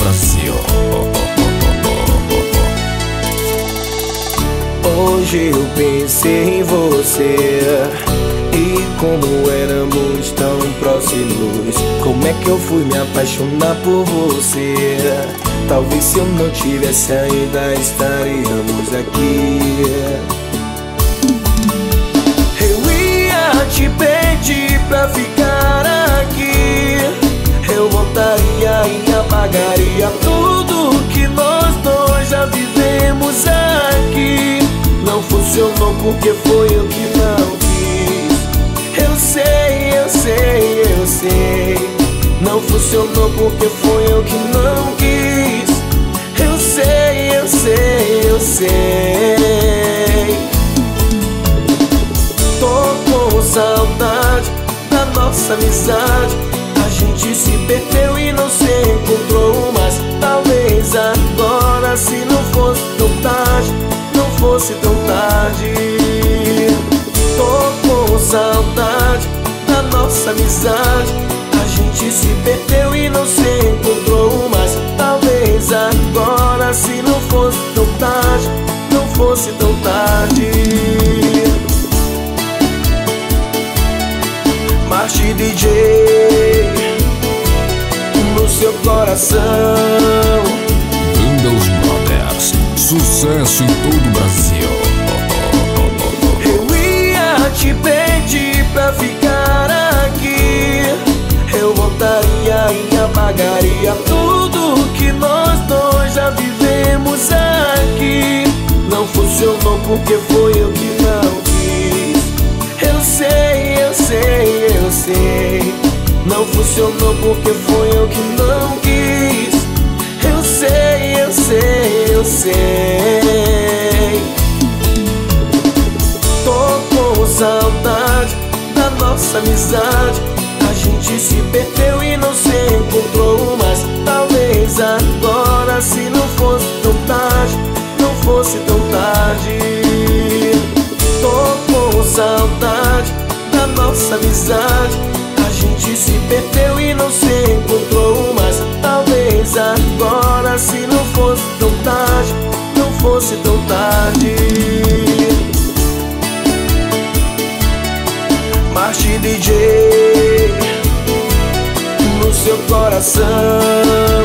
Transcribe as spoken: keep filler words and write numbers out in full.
Brasil. Hoje eu pensei em você e como éramos tão próximos, como é que eu fui me apaixonar por você? Talvez se eu não tivesse ainda estaríamos aqui. Eu ia te pedir pra ficar aqui, eu voltaria e apagaria tudo que nós dois já vivemos aqui. Não funcionou porque foi eu que não quis. Eu sei, eu sei, eu sei. Não funcionou porque foi eu que não quis. Eu sei, eu sei, eu sei. Tô com saudade da nossa amizade. A gente se perdeu e não se encontrou mais. Talvez agora, se não fosse tão tarde, não fosse tão tarde. Tô com saudade da nossa amizade. A gente se perdeu e não se encontrou mais. Talvez agora, se não fosse tão tarde, não fosse tão tarde. Marte D J no seu coração. Banda Os Brothers, sucesso em todo o Brasil. Eu ia te pedir pra ficar aqui, eu voltaria e apagaria tudo que nós dois já vivemos aqui. Não funcionou porque foi eu que não quis. Eu sei, eu sei, eu sei. Não funcionou porque foi eu que não quis. Eu sei, eu sei, eu sei. Tô com saudade da nossa amizade. A gente se perdeu e não se encontrou mais. Talvez agora, se não fosse tão tarde, não fosse tão tarde. Tô com saudade da nossa amizade. A gente se perdeu e não se encontrou mais. Talvez agora, se não fosse tão tarde, não fosse tão tarde. Marte D J no seu coração.